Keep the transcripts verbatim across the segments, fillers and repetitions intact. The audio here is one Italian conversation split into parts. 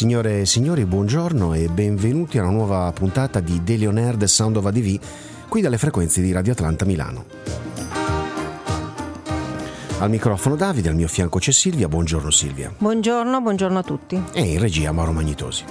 Signore e signori, buongiorno e benvenuti a una nuova puntata di Daily On Air The Sound of A D V, qui dalle frequenze di Radio Atlanta Milano. Al microfono Davide, al mio fianco c'è Silvia. Buongiorno Silvia. Buongiorno, buongiorno a tutti. E in regia Mauro Magnitosi.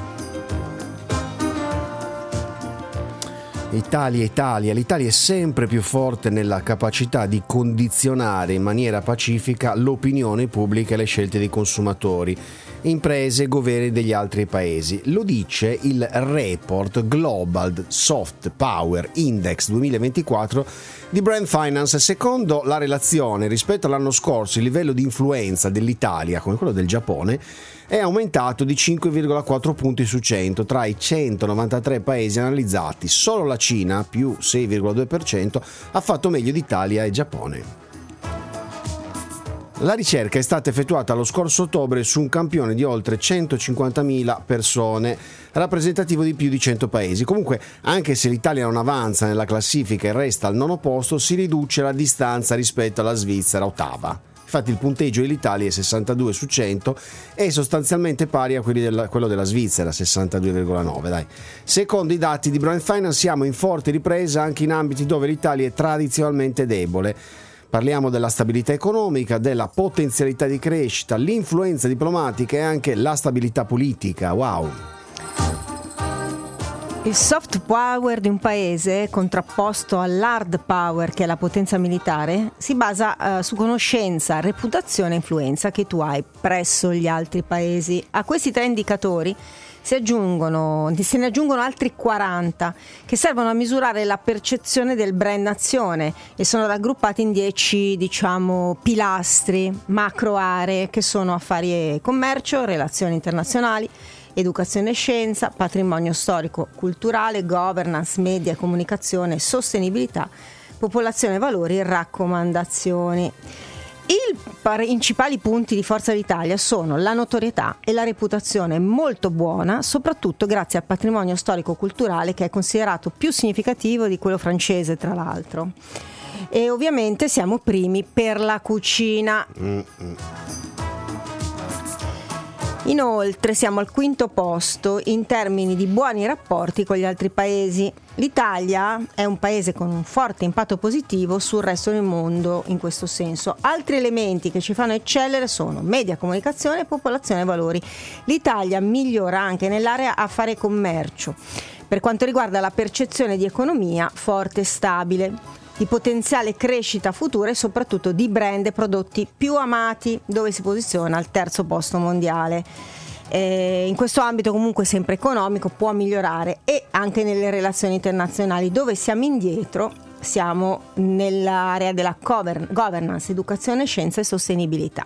Italia, Italia, l'Italia è sempre più forte nella capacità di condizionare in maniera pacifica l'opinione pubblica e le scelte dei consumatori, imprese e governi degli altri paesi. Lo dice il report Global Soft Power Index duemilaventiquattro di Brand Finance. Secondo la relazione, rispetto all'anno scorso, il livello di influenza dell'Italia, come quello del Giappone, è aumentato di cinque virgola quattro punti su cento tra i centonovantatré paesi analizzati. Solo la Cina, più sei virgola due per cento, ha fatto meglio di Italia e Giappone. La ricerca è stata effettuata lo scorso ottobre su un campione di oltre centocinquantamila persone, rappresentativo di più di cento paesi. Comunque, anche se l'Italia non avanza nella classifica e resta al nono posto, si riduce la distanza rispetto alla Svizzera, ottava. Infatti il punteggio dell'Italia è sessantadue su cento e sostanzialmente pari a quelli della, quello della Svizzera, sessantadue virgola nove. Dai. Secondo i dati di Brand Finance siamo in forte ripresa anche in ambiti dove l'Italia è tradizionalmente debole. Parliamo della stabilità economica, della potenzialità di crescita, l'influenza diplomatica e anche la stabilità politica. Wow! Il soft power di un paese, contrapposto all'hard power, che è la potenza militare, si basa uh, su conoscenza, reputazione e influenza che tu hai presso gli altri paesi. A questi tre indicatori si aggiungono, se ne aggiungono altri quaranta che servono a misurare la percezione del brand nazione e sono raggruppati in dieci, diciamo, pilastri, macro aree, che sono affari e commercio, relazioni internazionali, educazione e scienza, patrimonio storico, culturale, governance, media e comunicazione, sostenibilità, popolazione, valori e raccomandazioni. I principali punti di forza d'Italia sono la notorietà e la reputazione molto buona, soprattutto grazie al patrimonio storico-culturale che è considerato più significativo di quello francese, tra l'altro. E ovviamente siamo primi per la cucina. Mm-hmm. Inoltre siamo al quinto posto in termini di buoni rapporti con gli altri paesi. L'Italia è un paese con un forte impatto positivo sul resto del mondo in questo senso. Altri elementi che ci fanno eccellere sono media, comunicazione e popolazione e valori. L'Italia migliora anche nell'area affari e commercio per quanto riguarda la percezione di economia forte e stabile, di potenziale crescita futura e soprattutto di brand e prodotti più amati, dove si posiziona al terzo posto mondiale. Eh, in questo ambito comunque sempre economico può migliorare, e anche nelle relazioni internazionali dove siamo indietro, siamo nell'area della govern- governance, educazione, scienza e sostenibilità.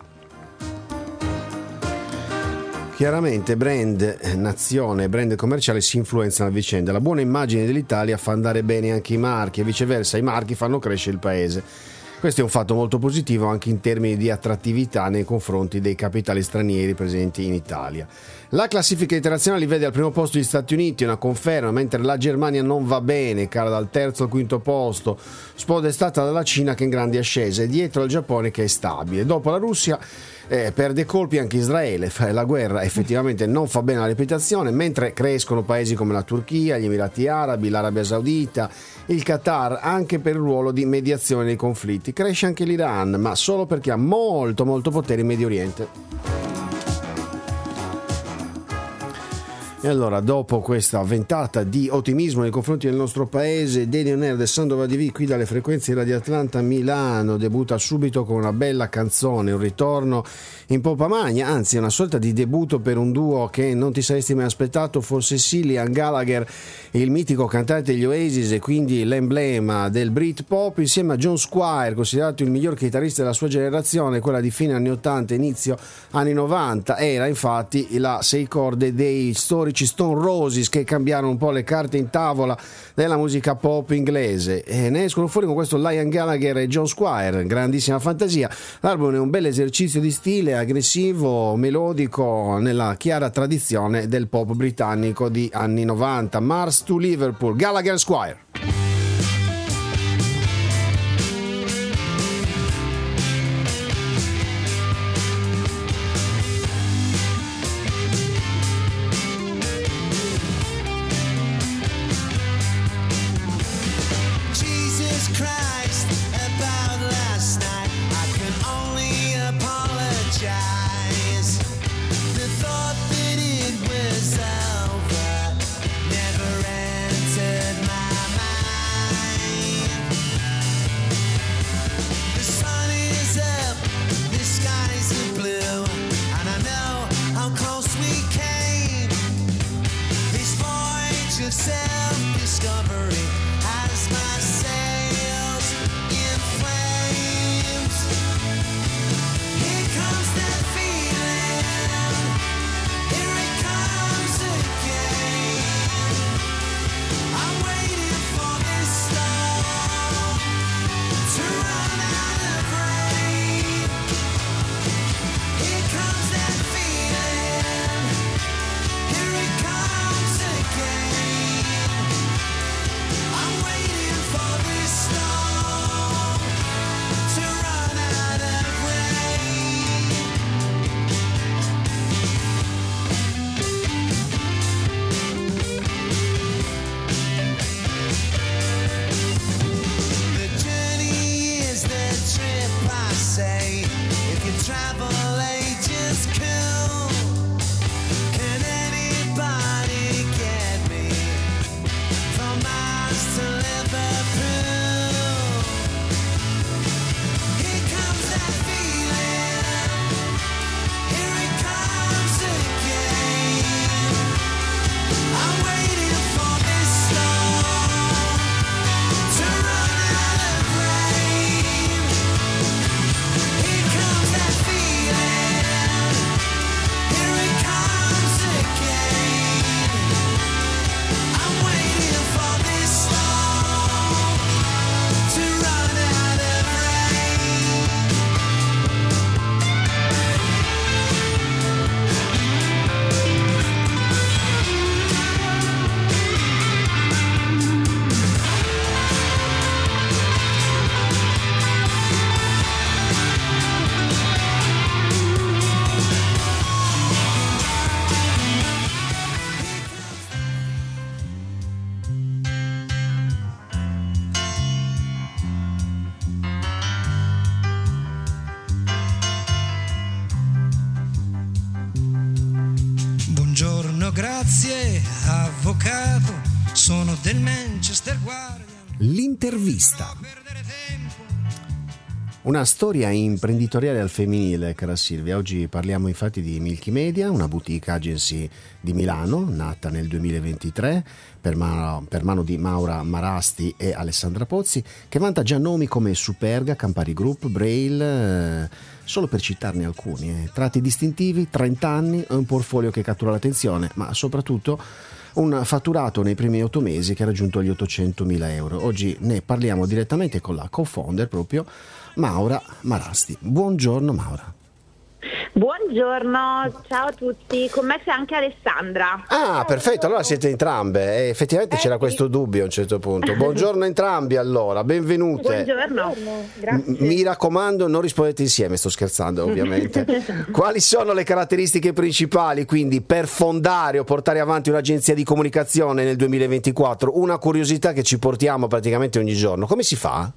Chiaramente brand nazione e brand commerciale si influenzano a vicenda. La buona immagine dell'Italia fa andare bene anche i marchi e viceversa, i marchi fanno crescere il paese. Questo è un fatto molto positivo anche in termini di attrattività nei confronti dei capitali stranieri presenti in Italia. La classifica internazionale vede al primo posto gli Stati Uniti, una conferma, mentre la Germania non va bene, cala dal terzo al quinto posto, spodestata dalla Cina che è in grande ascesa, e dietro al Giappone che è stabile. Dopo la Russia eh, perde colpi anche Israele, la guerra effettivamente non fa bene alla reputazione, mentre crescono paesi come la Turchia, gli Emirati Arabi, l'Arabia Saudita, il Qatar, anche per il ruolo di mediazione dei conflitti. Cresce anche l'Iran, ma solo perché ha molto molto potere in Medio Oriente. E allora, dopo questa ventata di ottimismo nei confronti del nostro paese, Daily On Air The Sound of A D V qui dalle frequenze di Radio Atlanta Milano debutta subito con una bella canzone, un ritorno in pompa magna, anzi una sorta di debutto per un duo che non ti saresti mai aspettato, forse sì, Liam Gallagher, il mitico cantante degli Oasis e quindi l'emblema del Britpop, insieme a John Squire, considerato il miglior chitarrista della sua generazione, quella di fine anni ottanta, inizio anni novanta. Era infatti la sei corde dei storici Stone Roses, che cambiarono un po' le carte in tavola della musica pop inglese, e ne escono fuori con questo Liam Gallagher e John Squire, grandissima fantasia. L'album è un bel esercizio di stile, aggressivo, melodico, nella chiara tradizione del pop britannico di anni novanta. Mars to Liverpool, Gallagher Squire. self-discovery has my sails in flames. Here comes that feeling, here it comes again. I'm waiting for this storm to run out of rain. Here comes that feeling, here it comes again. I'm waiting for this storm to run out of rain. The journey is the trip, I say. If you travel agents cool, can anybody get me from Mars to Liverpool? Here comes that feeling, here it comes again. I'm waiting for this storm to run out of rain. Here comes that feeling, here it comes again. I'm waiting for this storm to run out of rain. Buongiorno, grazie, avvocato. Sono del Manchester Guardian. L'intervista. Una storia imprenditoriale al femminile, cara Silvia. Oggi parliamo infatti di Milky Media, una boutique agency di Milano, nata nel duemilaventitré per mano, per mano di Maura Marasti e Alessandra Pozzi, che vanta già nomi come Superga, Campari Group, Braille, eh, solo per citarne alcuni. Eh. Tratti distintivi, trenta anni, un portfolio che cattura l'attenzione, ma soprattutto un fatturato nei primi otto mesi che ha raggiunto gli ottocentomila euro. Oggi ne parliamo direttamente con la co-founder proprio, Maura Marasti. Buongiorno Maura. Buongiorno, ciao a tutti. Con me c'è anche Alessandra. Ah, perfetto, allora siete entrambe. Eh, effettivamente Eh, c'era sì. questo dubbio a un certo punto. Buongiorno a entrambi allora, benvenute. Buongiorno. M- Mi raccomando, non rispondete insieme, sto scherzando ovviamente. Quali sono le caratteristiche principali quindi per fondare o portare avanti un'agenzia di comunicazione nel duemilaventiquattro? Una curiosità che ci portiamo praticamente ogni giorno. Come si fa?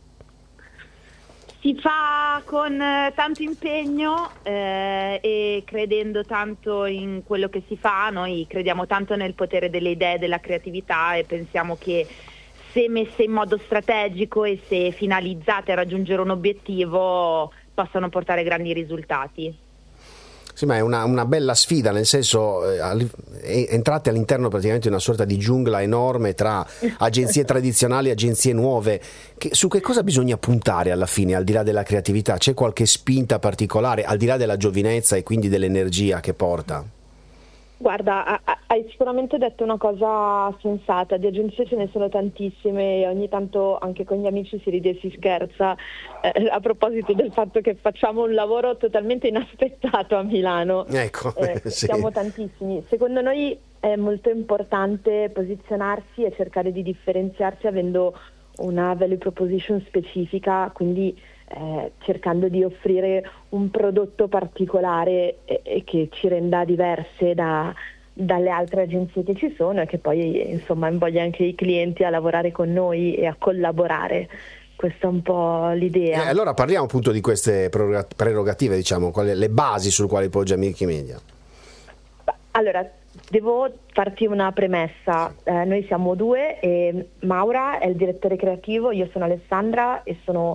Si fa con eh, tanto impegno eh, e credendo tanto in quello che si fa. Noi crediamo tanto nel potere delle idee, della creatività, e pensiamo che se messe in modo strategico e se finalizzate a raggiungere un obiettivo possano portare grandi risultati. Sì, ma è una, una bella sfida, nel senso eh, all- eh, entrate all'interno praticamente di una sorta di giungla enorme tra agenzie tradizionali e agenzie nuove. Che, su che cosa bisogna puntare alla fine, al di là della creatività? C'è qualche spinta particolare, al di là della giovinezza e quindi dell'energia che porta? Guarda, ha- ha- hai sicuramente detto una cosa sensata. Di agenzie ce ne sono tantissime e ogni tanto anche con gli amici si ride e si scherza eh, a proposito del fatto che facciamo un lavoro totalmente inaspettato a Milano. Ecco, Eh, sì. Siamo tantissimi. Secondo noi è molto importante posizionarsi e cercare di differenziarsi avendo una value proposition specifica, quindi eh, cercando di offrire un prodotto particolare e, e che ci renda diverse da, dalle altre agenzie che ci sono, e che poi insomma invoglia anche i clienti a lavorare con noi e a collaborare. Questa è un po' l'idea. Eh, allora parliamo appunto di queste preroga- prerogative, diciamo, quali, le basi sulle quali poggia Milky Media. Allora, devo farti una premessa. Eh, noi siamo due e Maura è il direttore creativo, io sono Alessandra e sono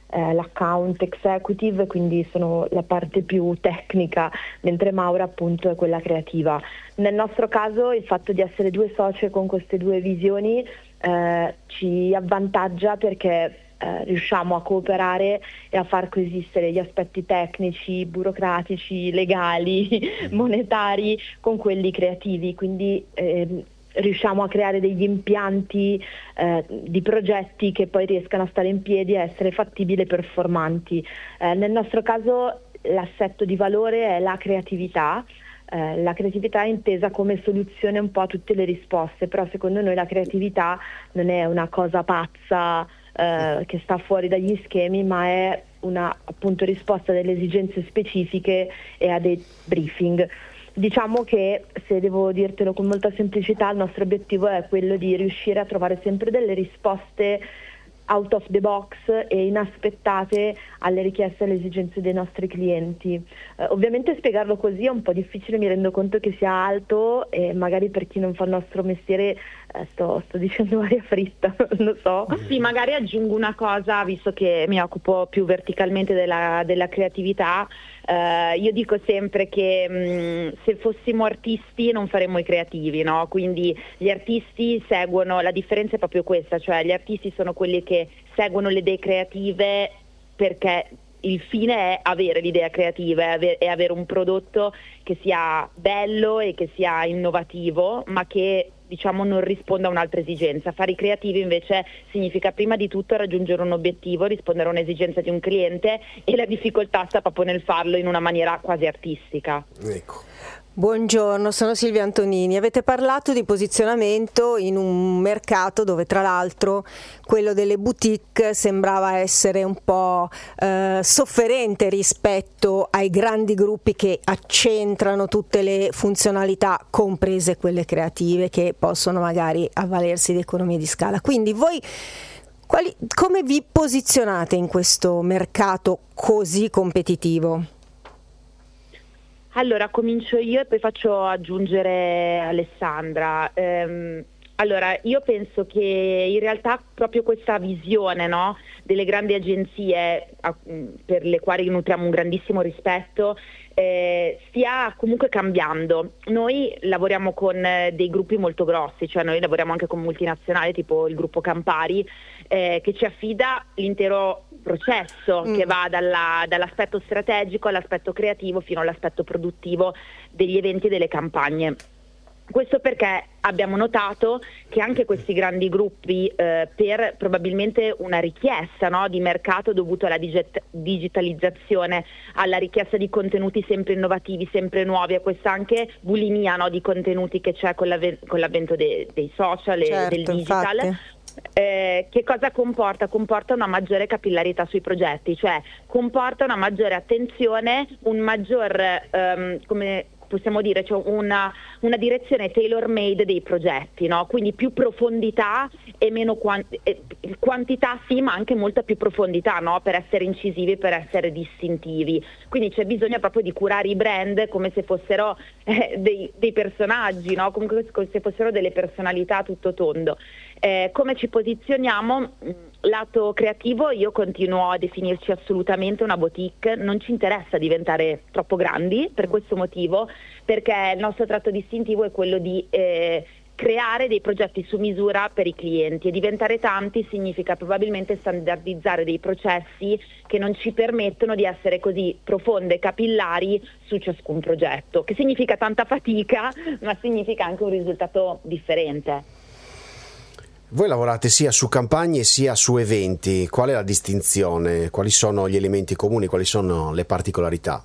eh, l'account executive, quindi sono la parte più tecnica, mentre Maura appunto è quella creativa. Nel nostro caso il fatto di essere due socie con queste due visioni eh, ci avvantaggia perché eh, riusciamo a cooperare e a far coesistere gli aspetti tecnici, burocratici, legali, monetari con quelli creativi, quindi eh, riusciamo a creare degli impianti eh, di progetti che poi riescano a stare in piedi e essere fattibili e performanti. Eh, nel nostro caso l'assetto di valore è la creatività. Eh, la creatività è intesa come soluzione un po' a tutte le risposte, però secondo noi la creatività non è una cosa pazza eh, che sta fuori dagli schemi, ma è una appunto risposta delle esigenze specifiche e a dei briefing. Diciamo che, se devo dirtelo con molta semplicità, il nostro obiettivo è quello di riuscire a trovare sempre delle risposte out of the box e inaspettate alle richieste e alle esigenze dei nostri clienti. Eh, ovviamente spiegarlo così è un po' difficile, mi rendo conto che sia alto e magari per chi non fa il nostro mestiere eh, sto, sto dicendo aria fritta, non lo so. Sì, magari aggiungo una cosa, visto che mi occupo più verticalmente della, della creatività. Uh, io dico sempre che mh, se fossimo artisti non faremmo i creativi, no? Quindi gli artisti seguono, la differenza è proprio questa, cioè gli artisti sono quelli che seguono le idee creative perché il fine è avere l'idea creativa, è avere, è avere un prodotto che sia bello e che sia innovativo, ma che diciamo non risponda a un'altra esigenza. Fare i creativi invece significa prima di tutto raggiungere un obiettivo, rispondere a un'esigenza di un cliente, e la difficoltà sta proprio nel farlo in una maniera quasi artistica. Ecco. Buongiorno, sono Silvia Antonini. Avete parlato di posizionamento in un mercato dove tra l'altro quello delle boutique sembrava essere un po' eh, sofferente rispetto ai grandi gruppi che accentrano tutte le funzionalità, comprese quelle creative, che possono magari avvalersi di economie di scala. Quindi voi quali, come vi posizionate in questo mercato così competitivo? Allora, comincio io e poi faccio aggiungere Alessandra. Ehm, allora, io penso che in realtà proprio questa visione, no, delle grandi agenzie a, per le quali nutriamo un grandissimo rispetto, eh, stia comunque cambiando. Noi lavoriamo con eh, dei gruppi molto grossi, cioè noi lavoriamo anche con multinazionali tipo il gruppo Campari, eh, che ci affida l'intero processo mm. che va dalla, dall'aspetto strategico all'aspetto creativo fino all'aspetto produttivo degli eventi e delle campagne. Questo perché abbiamo notato che anche questi grandi gruppi, eh, per probabilmente una richiesta, no, di mercato dovuto alla digit- digitalizzazione, alla richiesta di contenuti sempre innovativi, sempre nuovi, a questa anche bulimia, no, di contenuti che c'è con, l'avve- con l'avvento de- dei social e certo, del digital, infatti. Eh, che cosa comporta? Comporta una maggiore capillarità sui progetti, cioè comporta una maggiore attenzione, un maggior, ehm, come possiamo dire, cioè una, una direzione tailor made dei progetti, no? Quindi più profondità e meno quant- eh, quantità, sì, ma anche molta più profondità, no? Per essere incisivi, per essere distintivi. Quindi c'è bisogno proprio di curare i brand come se fossero eh, dei, dei personaggi, no? Come se fossero delle personalità a tutto tondo. Eh, come ci posizioniamo? Lato creativo, io continuo a definirci assolutamente una boutique, non ci interessa diventare troppo grandi per questo motivo, perché il nostro tratto distintivo è quello di eh, creare dei progetti su misura per i clienti, e diventare tanti significa probabilmente standardizzare dei processi che non ci permettono di essere così profonde e capillari su ciascun progetto, che significa tanta fatica, ma significa anche un risultato differente. Voi lavorate sia su campagne sia su eventi, qual è la distinzione? Quali sono gli elementi comuni, quali sono le particolarità?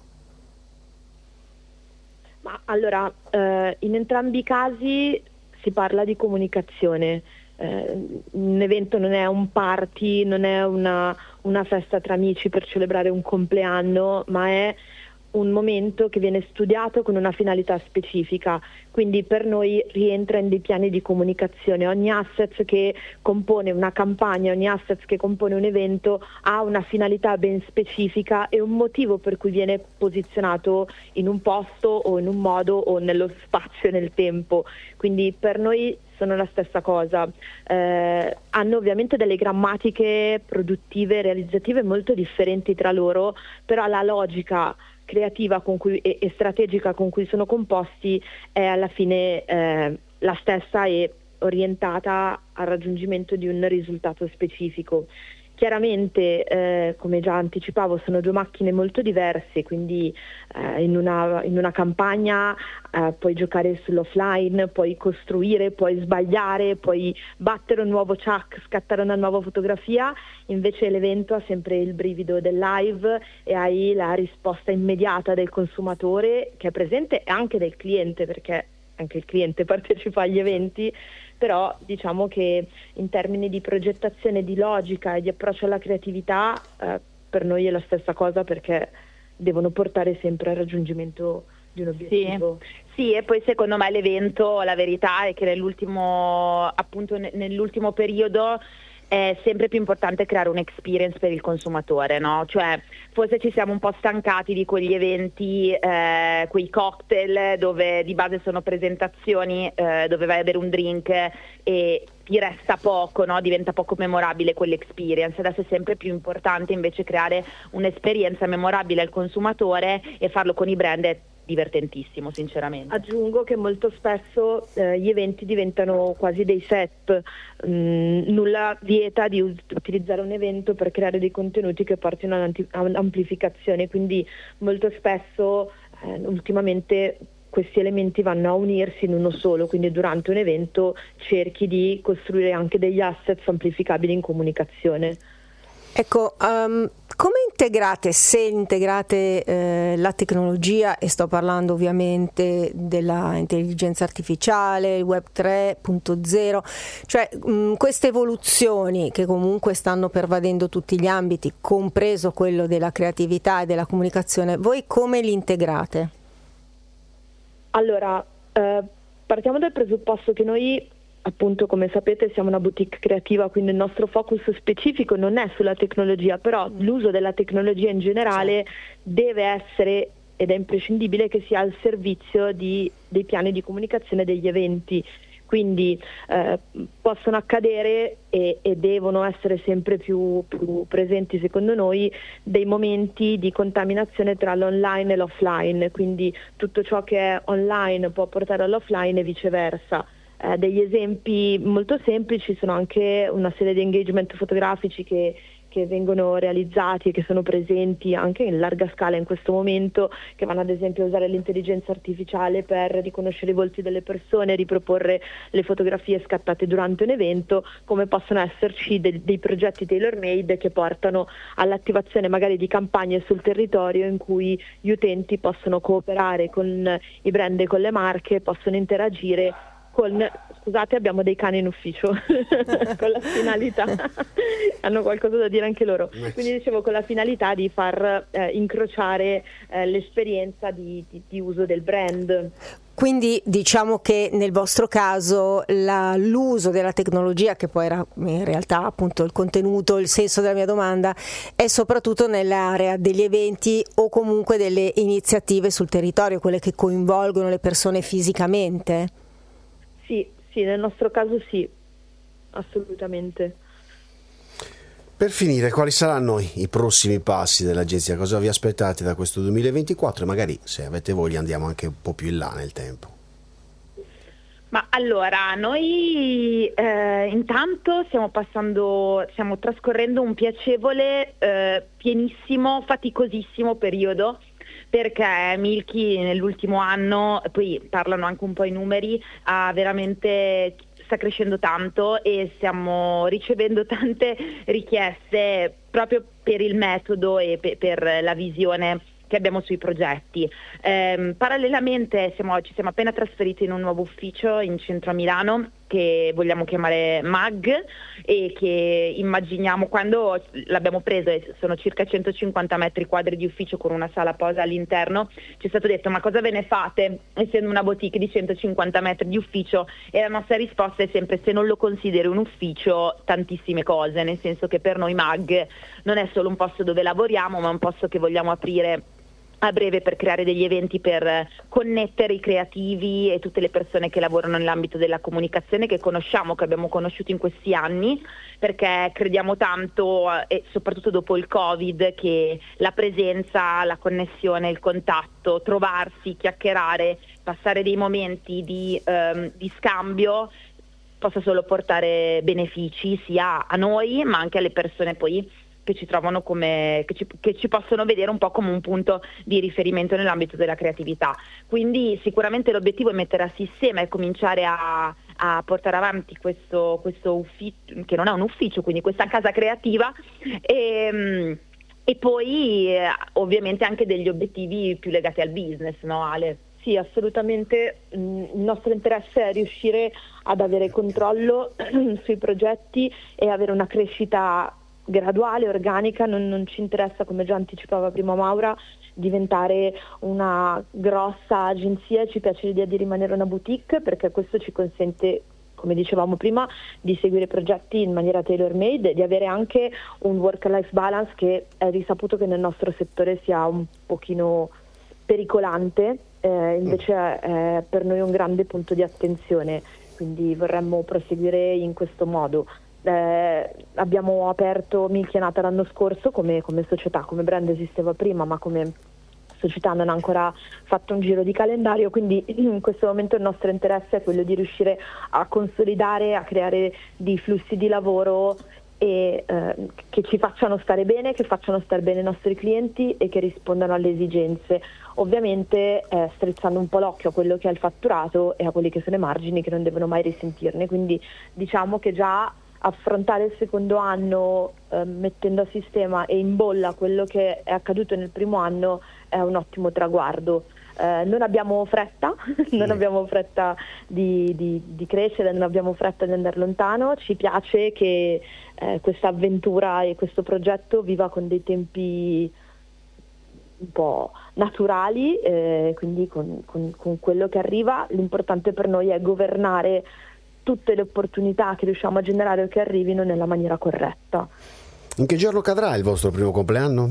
Ma allora, eh, in entrambi i casi si parla di comunicazione. Eh, un evento non è un party, non è una, una festa tra amici per celebrare un compleanno, ma è un momento che viene studiato con una finalità specifica, quindi per noi rientra in dei piani di comunicazione. Ogni asset che compone una campagna, ogni asset che compone un evento ha una finalità ben specifica e un motivo per cui viene posizionato in un posto o in un modo o nello spazio e nel tempo. Quindi per noi sono la stessa cosa. Eh, hanno ovviamente delle grammatiche produttive e realizzative molto differenti tra loro, però la logica creativa con cui, e, e strategica con cui sono composti è alla fine eh, la stessa e orientata al raggiungimento di un risultato specifico. Chiaramente, eh, come già anticipavo, sono due macchine molto diverse, quindi eh, in, una, in una campagna eh, puoi giocare sull'offline, puoi costruire, puoi sbagliare, puoi battere un nuovo chuck, scattare una nuova fotografia, invece l'evento ha sempre il brivido del live e hai la risposta immediata del consumatore che è presente e anche del cliente, perché anche il cliente partecipa agli eventi. Però diciamo che in termini di progettazione, di logica e di approccio alla creatività eh, per noi è la stessa cosa, perché devono portare sempre al raggiungimento di un obiettivo. Sì, sì, e poi secondo me l'evento, la verità è che nell'ultimo, appunto nell'ultimo periodo è sempre più importante creare un'experience per il consumatore, no? Cioè, forse ci siamo un po' stancati di quegli eventi, eh, quei cocktail dove di base sono presentazioni, eh, dove vai a bere un drink e ti resta poco, no? Diventa poco memorabile quell'experience. Adesso è sempre più importante invece creare un'esperienza memorabile al consumatore, e farlo con i brand è divertentissimo, sinceramente. Aggiungo che molto spesso eh, gli eventi diventano quasi dei set, mm, nulla vieta di us- utilizzare un evento per creare dei contenuti che portino a un'amplificazione, quindi molto spesso eh, ultimamente questi elementi vanno a unirsi in uno solo, quindi durante un evento cerchi di costruire anche degli assets amplificabili in comunicazione. Ecco, um, come integrate, se integrate eh, la tecnologia, e sto parlando ovviamente della intelligenza artificiale, il web tre punto zero, cioè mh, queste evoluzioni che comunque stanno pervadendo tutti gli ambiti, compreso quello della creatività e della comunicazione, voi come li integrate? Allora, eh, partiamo dal presupposto che noi, appunto, come sapete, siamo una boutique creativa, quindi il nostro focus specifico non è sulla tecnologia, però l'uso della tecnologia in generale deve essere, ed è imprescindibile che sia al servizio di, dei piani di comunicazione degli eventi. Quindi eh, possono accadere e, e devono essere sempre più, più presenti, secondo noi, dei momenti di contaminazione tra l'online e l'offline, quindi tutto ciò che è online può portare all'offline e viceversa. Eh, degli esempi molto semplici sono anche una serie di engagement fotografici che, che vengono realizzati e che sono presenti anche in larga scala in questo momento, che vanno ad esempio a usare l'intelligenza artificiale per riconoscere i volti delle persone, riproporre le fotografie scattate durante un evento, come possono esserci de- dei progetti tailor-made che portano all'attivazione magari di campagne sul territorio in cui gli utenti possono cooperare con i brand e con le marche, possono interagire con, scusate, abbiamo dei cani in ufficio con la finalità hanno qualcosa da dire anche loro, quindi dicevo con la finalità di far eh, incrociare eh, l'esperienza di, di, di uso del brand. Quindi diciamo che nel vostro caso la, l'uso della tecnologia, che poi era in realtà appunto il contenuto, il senso della mia domanda, è soprattutto nell'area degli eventi o comunque delle iniziative sul territorio, quelle che coinvolgono le persone fisicamente. Sì, sì, nel nostro caso sì, assolutamente. Per finire, quali saranno i prossimi passi dell'agenzia? Cosa vi aspettate da questo duemilaventiquattro? E magari, se avete voglia, andiamo anche un po' più in là nel tempo. Ma allora, noi eh, intanto stiamo passando, stiamo trascorrendo un piacevole, eh, pienissimo, faticosissimo periodo, perché Milky nell'ultimo anno, poi parlano anche un po' i numeri, ha veramente sta crescendo tanto e stiamo ricevendo tante richieste proprio per il metodo e pe- per la visione che abbiamo sui progetti. Eh, parallelamente siamo, ci siamo appena trasferiti in un nuovo ufficio in centro a Milano che vogliamo chiamare M A G e che immaginiamo, quando l'abbiamo preso, e sono circa centocinquanta metri quadri di ufficio con una sala posa all'interno, ci è stato detto: ma cosa ve ne fate essendo una boutique di centocinquanta metri di ufficio? E la nostra risposta è sempre: se non lo consideri un ufficio, tantissime cose, nel senso che per noi M A G non è solo un posto dove lavoriamo, ma un posto che vogliamo aprire a breve per creare degli eventi per connettere i creativi e tutte le persone che lavorano nell'ambito della comunicazione, che conosciamo, che abbiamo conosciuto in questi anni, perché crediamo tanto, e soprattutto dopo il Covid, che la presenza, la connessione, il contatto, trovarsi, chiacchierare, passare dei momenti di, ehm, di scambio possa solo portare benefici sia a noi ma anche alle persone poi che ci trovano come, che ci, che ci possono vedere un po' come un punto di riferimento nell'ambito della creatività. Quindi sicuramente l'obiettivo è mettere a sistema e cominciare a, a portare avanti questo, questo ufficio, che non è un ufficio, quindi questa casa creativa, e, e poi eh, ovviamente anche degli obiettivi più legati al business, no Ale? Sì, assolutamente. Il nostro interesse è riuscire ad avere controllo sui progetti e avere una crescita graduale, organica. Non, non ci interessa, come già anticipava prima Maura, diventare una grossa agenzia. Ci piace l'idea di rimanere una boutique, perché questo ci consente, come dicevamo prima, di seguire progetti in maniera tailor made, di avere anche un work-life balance che è risaputo che nel nostro settore sia un pochino pericolante, eh, invece è per noi un grande punto di attenzione, quindi vorremmo proseguire in questo modo. Eh, abbiamo aperto Milky, è nata l'anno scorso come, come società, come brand esisteva prima, ma come società non ha ancora fatto un giro di calendario, quindi in questo momento il nostro interesse è quello di riuscire a consolidare, a creare dei flussi di lavoro e eh, che ci facciano stare bene, che facciano stare bene i nostri clienti e che rispondano alle esigenze, ovviamente eh, strizzando un po' l'occhio a quello che è il fatturato e a quelli che sono i margini, che non devono mai risentirne. Quindi diciamo che già affrontare il secondo anno eh, mettendo a sistema e in bolla quello che è accaduto nel primo anno è un ottimo traguardo. Eh, non abbiamo fretta, non abbiamo fretta di, di, di crescere, non abbiamo fretta di andare lontano. Ci piace che eh, questa avventura e questo progetto viva con dei tempi un po' naturali, eh, quindi con, con, con quello che arriva. L'importante per noi è governare tutte le opportunità che riusciamo a generare o che arrivino nella maniera corretta. In che giorno cadrà il vostro primo compleanno?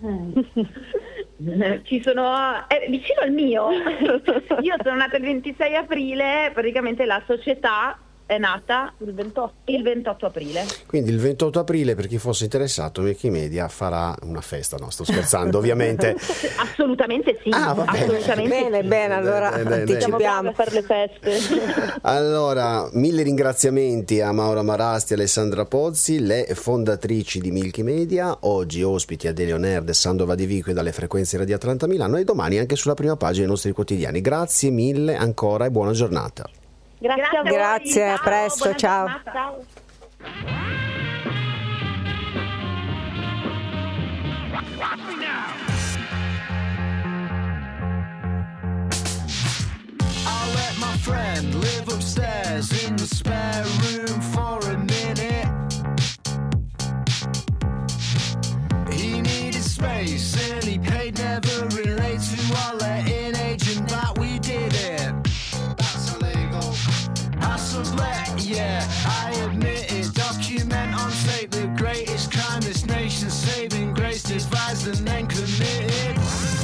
Ci sono, è vicino al mio. Io sono nata il ventisei aprile, praticamente la società è nata il ventotto. il ventotto aprile. Quindi il ventotto aprile, per chi fosse interessato, Milky Media farà una festa. No, sto scherzando ovviamente. Assolutamente sì. Ah, va bene. Assolutamente Bene, sì. bene, allora Bene, bene, Siamo bravi anticipiamo. a fare le feste. Allora, mille ringraziamenti a Maura Marasti e Alessandra Pozzi, le fondatrici di Milky Media, oggi ospiti ad Eleonerd Sandova di Vico e dalle frequenze Radio Atlanta Milano, e domani anche sulla prima pagina dei nostri quotidiani. Grazie mille ancora e buona giornata. Grazie a voi. Grazie, a Ciao, presto, buona ciao. giornata. Ciao. I'll let my friend live upstairs in the spare room for a minute. He needed space and he paid, never relate to our letting agent that we did it. That's illegal. I sublet, yeah, I admit it. Document on tape the greatest crime this nation's saving grace devised and then committed.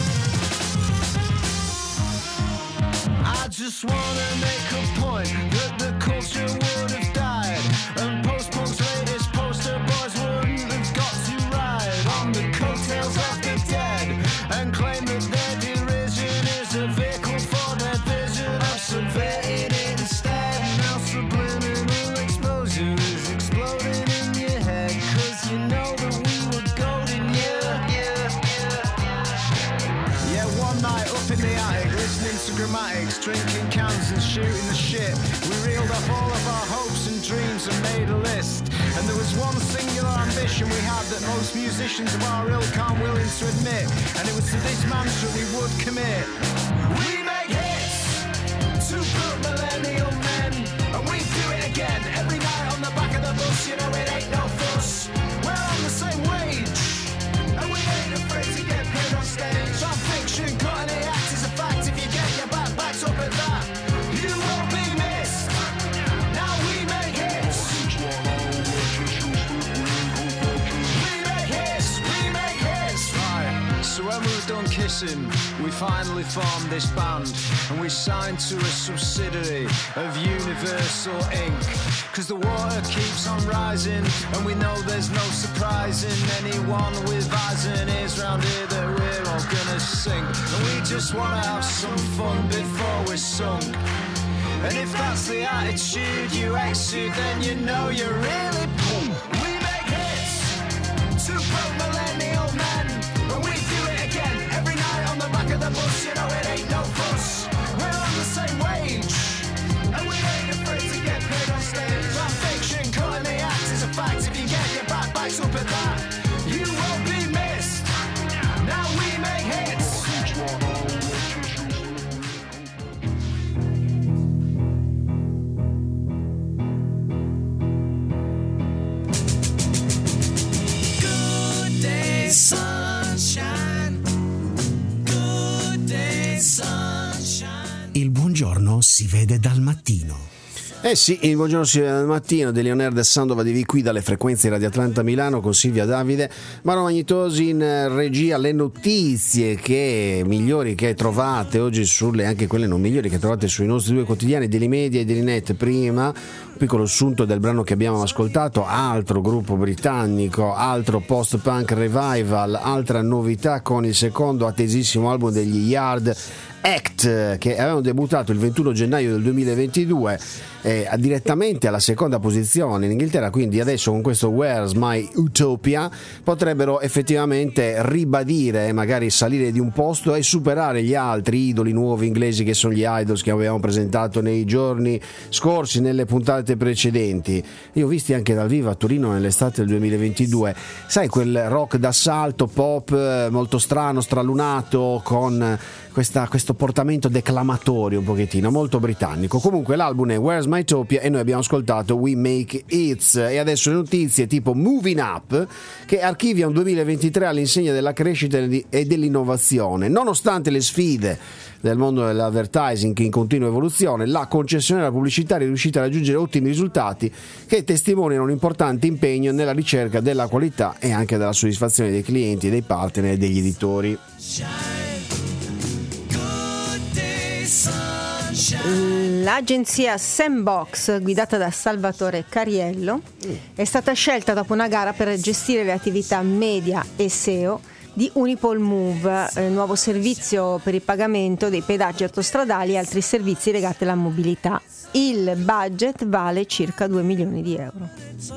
I just wanna make a point that the culture would have died, and post-punk's latest poster boys wouldn't have got to ride on the coattails of the dead and claim that their derision is a vehicle for their vision of subverting it instead. Now subliminal exposure is exploding in your head, cause you know that we were golden, yeah, yeah, yeah. Yeah, one night up in the attic listening to grammatics, drinking cans and shooting the shit. We reeled off all of our hopes and dreams and made a list. And there was one singular ambition we had that most musicians of our ilk aren't willing to admit. And it was to this mantra we would commit. We make hits to good millennial men, and we do it again every night on the back of the bus. You know it ain't no fuss. We're on the same wage, and we ain't afraid to get paid on stage. Our fiction, cutting the act is a fact. If you get your back backed up at that, you won't be missed. Now we make hits. We make hits, we make hits. Right, so when we've done Kiss listen, we finally formed this band, and we signed to a subsidiary of Universal Incorporated. Cause the water keeps on rising, and we know there's no surprising anyone with eyes and ears round here that we're all gonna sink. And we just wanna have some fun before we're sunk. And if that's the attitude you exude, then you know you're really boom. We make hits to post-millennial men, and we do it again every night on the back of the bus. You know it ain't no fuss. We're on the same wage, and we ain't afraid to get paid on stage. Our fiction, calling the act is a fact. If you get your back backs up at that, you won't be missed. Now we make hits. Sunshine. Good day, sunshine. Il buongiorno si vede dal mattino. Eh sì, il buongiorno si vede dal mattino. Dell'On del Sandova di V qui dalle frequenze di Radio Atlanta Milano con Silvia Davide, Maro Magnitosi in regia. Le notizie che migliori che trovate oggi, sulle anche quelle non migliori che trovate sui nostri due quotidiani, Daily Media e Daily Net. Prima piccolo assunto del brano che abbiamo ascoltato, altro gruppo britannico, altro post-punk revival, altra novità con il secondo attesissimo album degli Yard Act, che avevano debuttato il ventuno gennaio del duemilaventidue, eh, direttamente alla seconda posizione in Inghilterra. Quindi adesso con questo Where's My Utopia potrebbero effettivamente ribadire e magari salire di un posto e superare gli altri idoli nuovi inglesi che sono gli Idols, che avevamo presentato nei giorni scorsi, nelle puntate precedenti. Io ho visti anche dal vivo a Torino nell'estate del duemilaventidue, sai, quel rock d'assalto pop molto strano, stralunato, con questa, questo portamento declamatorio un pochettino, molto britannico. Comunque l'album è Where's My Utopia e noi abbiamo ascoltato We Make Hits. E adesso le notizie tipo Moving Up, che archivia un duemilaventitré all'insegna della crescita e dell'innovazione. Nonostante le sfide del mondo dell'advertising in continua evoluzione, la concessionaria pubblicitaria è riuscita a raggiungere ottimi risultati che testimoniano un importante impegno nella ricerca della qualità e anche della soddisfazione dei clienti, dei partner e degli editori. L'agenzia Sandbox, guidata da Salvatore Cariello, è stata scelta dopo una gara per gestire le attività media e S E O di Unipol Move, il nuovo servizio per il pagamento dei pedaggi autostradali e altri servizi legati alla mobilità. Il budget vale circa due milioni di euro.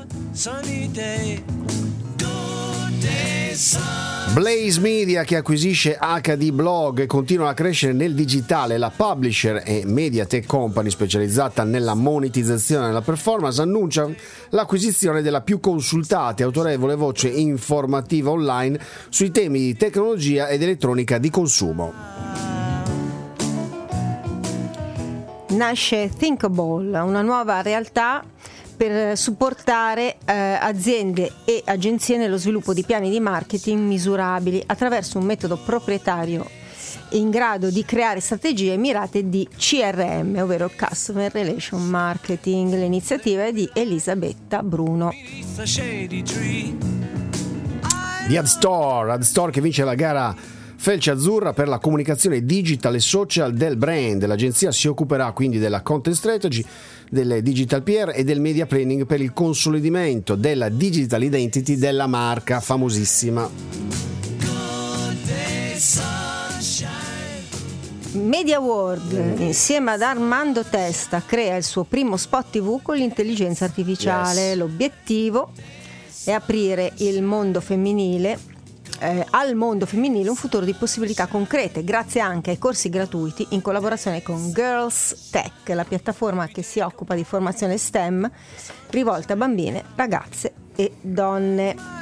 Blaze Media, che acquisisce H D Blog e continua a crescere nel digitale, la publisher e media tech company specializzata nella monetizzazione e nella performance, annuncia l'acquisizione della più consultata e autorevole voce informativa online sui temi di tecnologia ed elettronica di consumo. Nasce Thinkable, una nuova realtà per supportare eh, aziende e agenzie nello sviluppo di piani di marketing misurabili attraverso un metodo proprietario in grado di creare strategie mirate di C R M, ovvero Customer Relation Marketing. L'iniziativa è di Elisabetta Bruno. The Ad Store, Ad Store che vince la gara Felce Azzurra per la comunicazione digital e social del brand. L'agenzia si occuperà quindi della content strategy, delle digital P R e del media planning per il consolidamento della digital identity della marca famosissima. Media World, insieme ad Armando Testa, crea il suo primo spot tivù con l'intelligenza artificiale. Yes. L'obiettivo è aprire il mondo femminile Eh, al mondo femminile un futuro di possibilità concrete, grazie anche ai corsi gratuiti in collaborazione con Girls Tech, la piattaforma che si occupa di formazione STEM rivolta a bambine, ragazze e donne.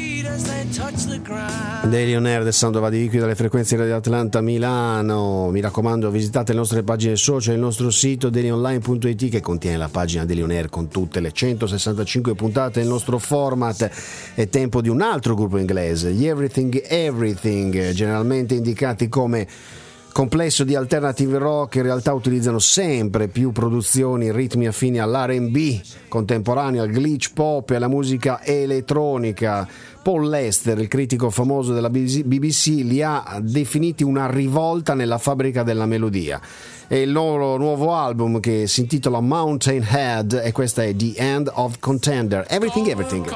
Daily On Air del Sandova di qui dalle frequenze di Radio Atlanta Milano. Mi raccomando, visitate le nostre pagine social, il nostro sito daily online punto it, che contiene la pagina Daily On Air con tutte le centosessantacinque puntate del nostro format. È tempo di un altro gruppo inglese, gli Everything Everything, generalmente indicati come complesso di alternative rock in realtà utilizzano sempre più produzioni, ritmi affini all'R and B contemporaneo, al glitch pop e alla musica elettronica. Paul Lester, il critico famoso della B B C, li ha definiti una rivolta nella fabbrica della melodia. E il loro nuovo album, che si intitola Mountain Head, e questa è The End of Contender. Everything, everything.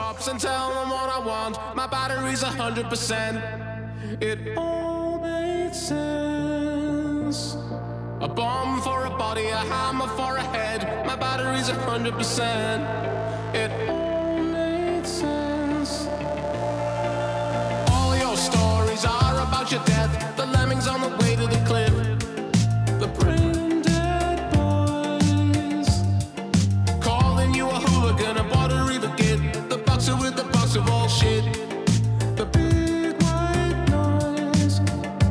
It all made sense. A bomb for a body, a hammer for a head. My battery's a hundred percent. It all made sense. All your stories are about your death. The lemmings on the way to the cliff. The brain dead boys calling you a hooligan, a buttery the kid. The boxer with the box of all shit. The big white noise.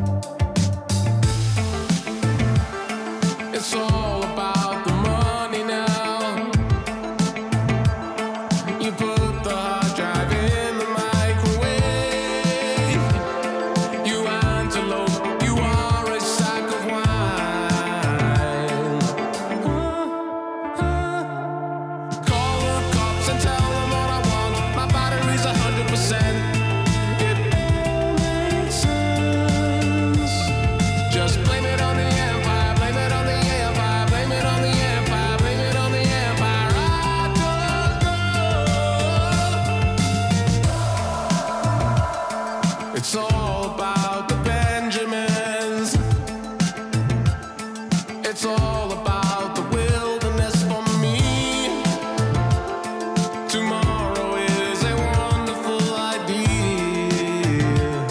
It's all about the money now. You put the hard drive in the microwave. You antelope, you are a sack of wine. Call the cops and tell them what I want. My battery's a hundred percent. It all makes sense. Just blame it on the empire, blame it on the empire, blame it on the empire, blame it on the empire. I don't know. It's all about the Benjamins. It's all about the wilderness for me. Tomorrow is a wonderful idea.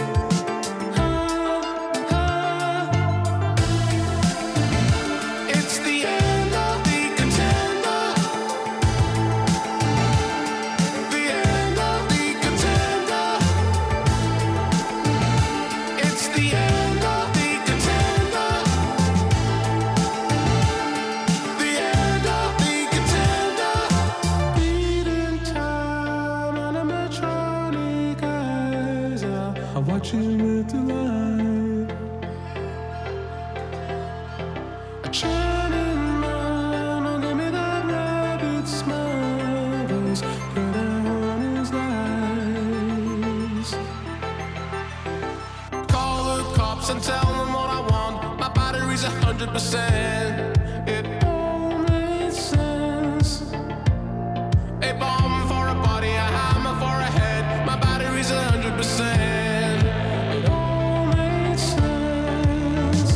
It's the end of the contender. The end of the contender. It's the end of the contender. The end of the contender. Beating time on a Medtronic eyes. I watch you with delight. A shining man, oh, give me that rabbit smile. Those pretty honey's eyes. Call the cops and tell them what I want. My battery's a hundred percent. It all made sense. A bomb for a body, a hammer for a head. My battery's a hundred percent. It all made sense.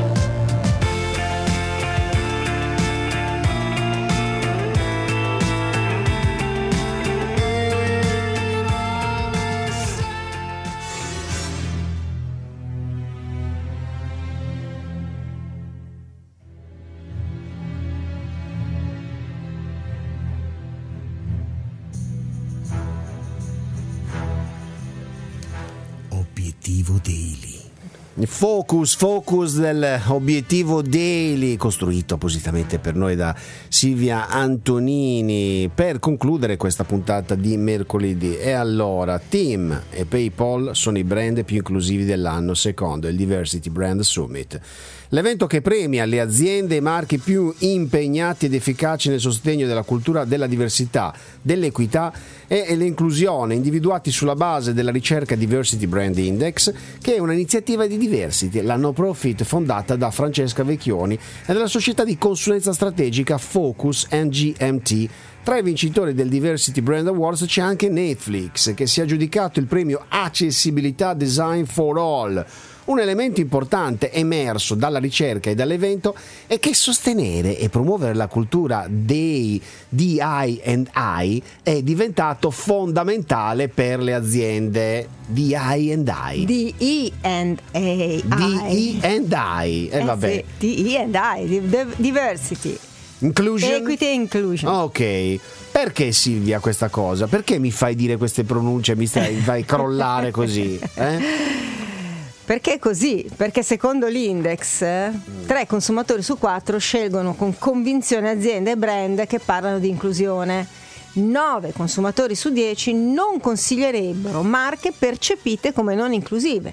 Obiettivo Daily. Focus, focus dell'obiettivo Daily, costruito appositamente per noi da Silvia Antonini, per concludere questa puntata di mercoledì. E allora, Team e PayPal sono i brand più inclusivi dell'anno secondo il Diversity Brand Summit, l'evento che premia le aziende e i marchi più impegnati ed efficaci nel sostegno della cultura della diversità, dell'equità e l'inclusione, individuati sulla base della ricerca Diversity Brand Index, che è un'iniziativa di Diversity, la no profit fondata da Francesca Vecchioni e dalla società di consulenza strategica Focus and G M T. Tra i vincitori del Diversity Brand Awards c'è anche Netflix, che si è aggiudicato il premio Accessibilità Design for All. Un elemento importante emerso dalla ricerca e dall'evento è che sostenere e promuovere la cultura dei D I and I è diventato fondamentale per le aziende. D I and I. D E and A. D E and I. E eh, vabbè. Sì, D E and I. Diversity. Inclusion. Equity e inclusion. Ok. Perché Silvia questa cosa? Perché mi fai dire queste pronunce e mi stai, fai crollare così? Eh? Perché è così? Perché secondo l'Index tre consumatori su quattro scelgono con convinzione aziende e brand che parlano di inclusione. nove consumatori su dieci non consiglierebbero marche percepite come non inclusive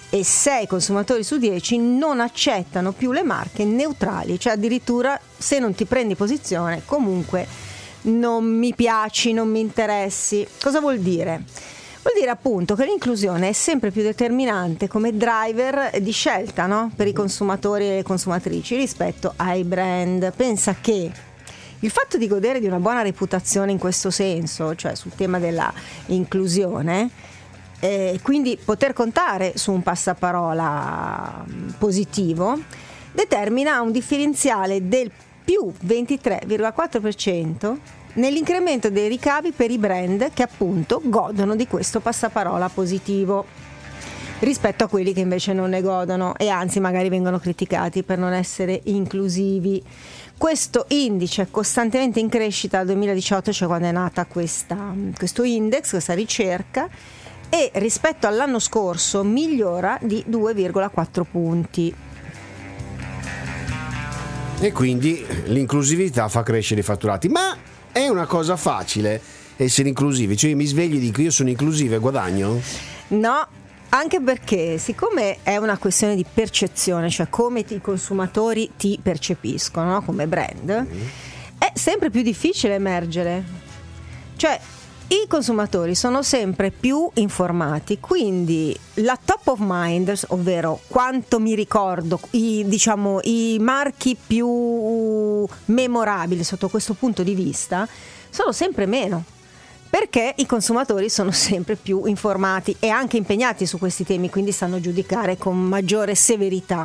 e sei consumatori su dieci non accettano più le marche neutrali, cioè addirittura se non ti prendi posizione comunque non mi piaci, non mi interessi. Cosa vuol dire? Vuol dire appunto che l'inclusione è sempre più determinante come driver di scelta, no? Per i consumatori e le consumatrici rispetto ai brand. Pensa che il fatto di godere di una buona reputazione in questo senso, cioè sul tema della inclusione, e quindi poter contare su un passaparola positivo, determina un differenziale del più ventitré virgola quattro per cento nell'incremento dei ricavi per i brand che appunto godono di questo passaparola positivo rispetto a quelli che invece non ne godono e anzi magari vengono criticati per non essere inclusivi. Questo indice è costantemente in crescita dal duemiladiciotto, cioè quando è nata questa, questo index, questa ricerca, e rispetto all'anno scorso migliora di due virgola quattro punti. E quindi l'inclusività fa crescere i fatturati. Ma è una cosa facile essere inclusivi? Cioè io mi sveglio e dico io sono inclusivo e guadagno? No, anche perché siccome è una questione di percezione, cioè come i consumatori ti percepiscono, no? Come brand, mm. è sempre più difficile emergere. Cioè i consumatori sono sempre più informati, quindi la top of mind, ovvero quanto mi ricordo, i, diciamo, i marchi più memorabili sotto questo punto di vista, sono sempre meno, perché i consumatori sono sempre più informati e anche impegnati su questi temi, quindi sanno giudicare con maggiore severità.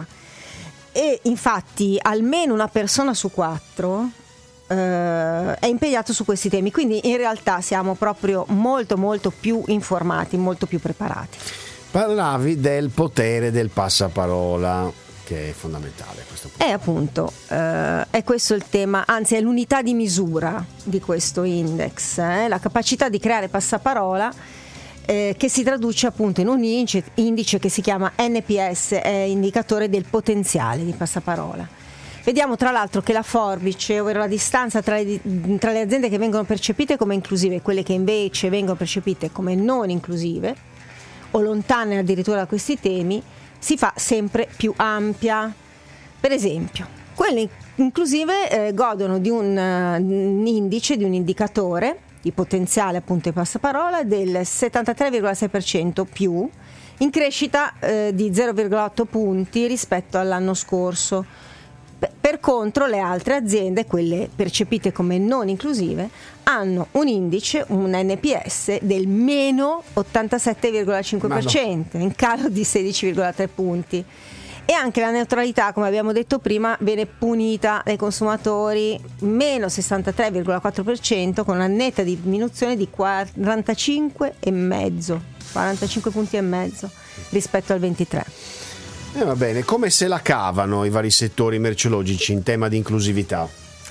E infatti almeno una persona su quattro Uh, è impegnato su questi temi, quindi in realtà siamo proprio molto molto più informati, molto più preparati. Parlavi del potere del passaparola, che è fondamentale a questo punto. È appunto uh, è questo il tema, anzi è l'unità di misura di questo index, eh? La capacità di creare passaparola, eh, che si traduce appunto in un indice, indice che si chiama N P S, è indicatore del potenziale di passaparola. Vediamo tra l'altro che la forbice, ovvero la distanza tra le, tra le aziende che vengono percepite come inclusive e quelle che invece vengono percepite come non inclusive o lontane addirittura da questi temi, si fa sempre più ampia. Per esempio, quelle inclusive eh, godono di un, uh, un indice, di un indicatore di potenziale appunto di passaparola del settantatré virgola sei per cento più, in crescita eh, di zero virgola otto punti rispetto all'anno scorso. Per contro le altre aziende, quelle percepite come non inclusive, hanno un indice, un N P S del meno ottantasette virgola cinque per cento, no. In calo di sedici virgola tre punti. E anche la neutralità, come abbiamo detto prima, viene punita dai consumatori, meno sessantatré virgola quattro per cento, con una netta diminuzione di quarantacinque e mezzo, quarantacinque punti e mezzo rispetto al ventitré. Eh, va bene, come se la cavano i vari settori merceologici in tema di inclusività?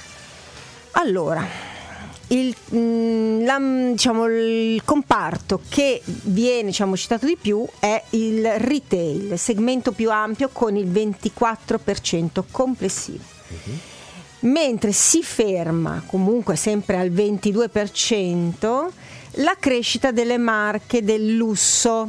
Allora, il, la, diciamo, il comparto che viene diciamo, citato di più è il retail, il segmento più ampio con il ventiquattro per cento complessivo. Uh-huh. Mentre si ferma comunque sempre al ventidue per cento la crescita delle marche del lusso.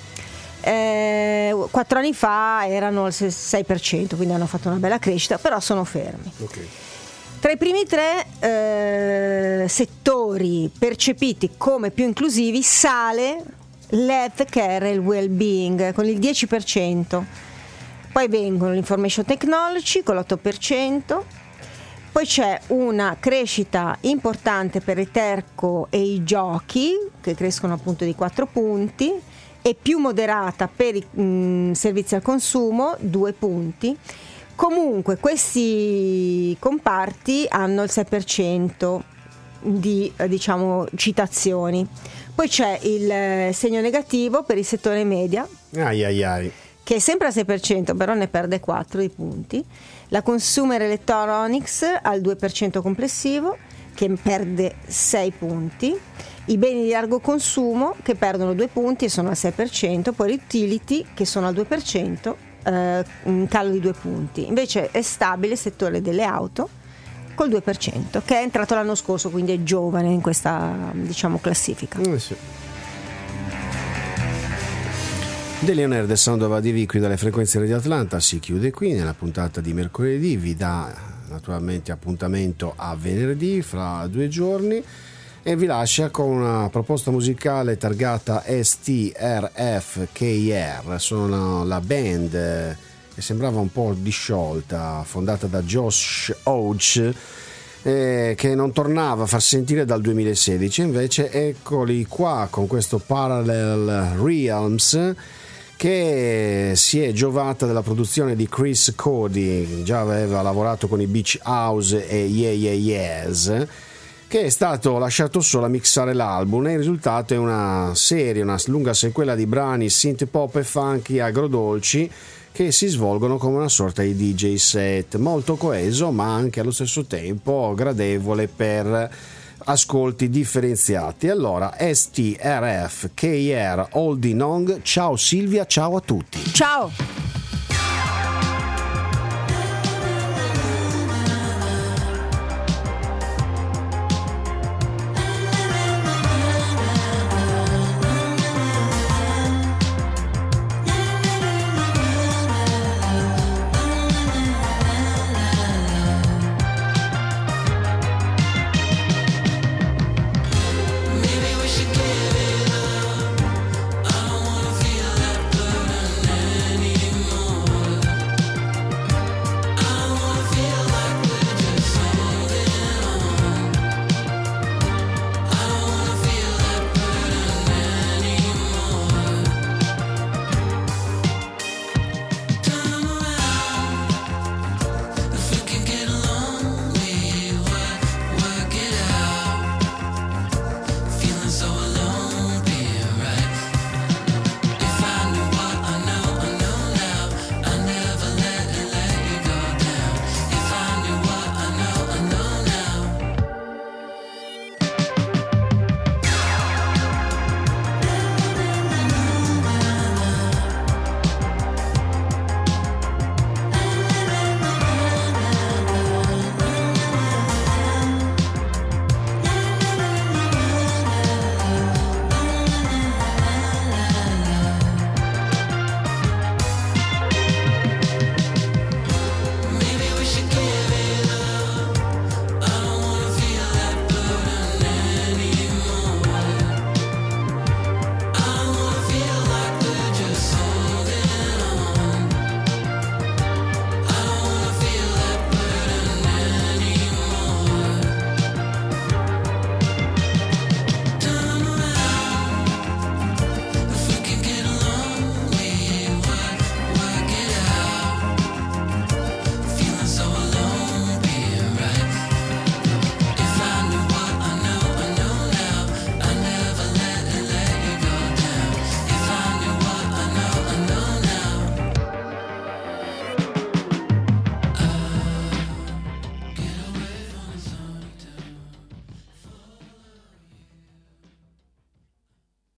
Eh, quattro anni fa erano al sei per cento, quindi hanno fatto una bella crescita, però sono fermi. Okay. Tra i primi tre eh, settori percepiti come più inclusivi sale l'health care e il well-being con il dieci per cento, poi vengono l'information technology con l'otto per cento, poi c'è una crescita importante per il terco e i giochi che crescono appunto di quattro punti, e più moderata per i mh, servizi al consumo, due punti. Comunque questi comparti hanno il sei per cento di eh, diciamo citazioni. Poi c'è il eh, segno negativo per il settore media, ai ai ai. che è sempre al sei per cento, però ne perde quattro di punti. La consumer electronics al due per cento complessivo, che perde sei punti. I beni di largo consumo che perdono due punti e sono al sei per cento, poi l'utility che sono al due per cento, eh, un calo di due punti. Invece è stabile il settore delle auto col due per cento, che è entrato l'anno scorso, quindi è giovane in questa diciamo classifica. Eh sì. Daily On Air del Sound of A D V qui dalle frequenze Radio Atlanta si chiude qui nella puntata di mercoledì, vi dà naturalmente appuntamento a venerdì fra due giorni e vi lascia con una proposta musicale targata S T R F K R. Sono la band che sembrava un po' disciolta, fondata da Josh Hodge, eh, che non tornava a far sentire dal duemilasedici, invece eccoli qua con questo Parallel Realms, che si è giovata della produzione di Chris Cody, già aveva lavorato con i Beach House e Yeah Yeah Yeahs, che è stato lasciato solo a mixare l'album, e il risultato è una serie, una lunga sequela di brani synth pop e funky agrodolci che si svolgono come una sorta di D J set, molto coeso ma anche allo stesso tempo gradevole per ascolti differenziati. Allora, S T R F K R Oldie Nong, ciao Silvia, ciao a tutti. Ciao!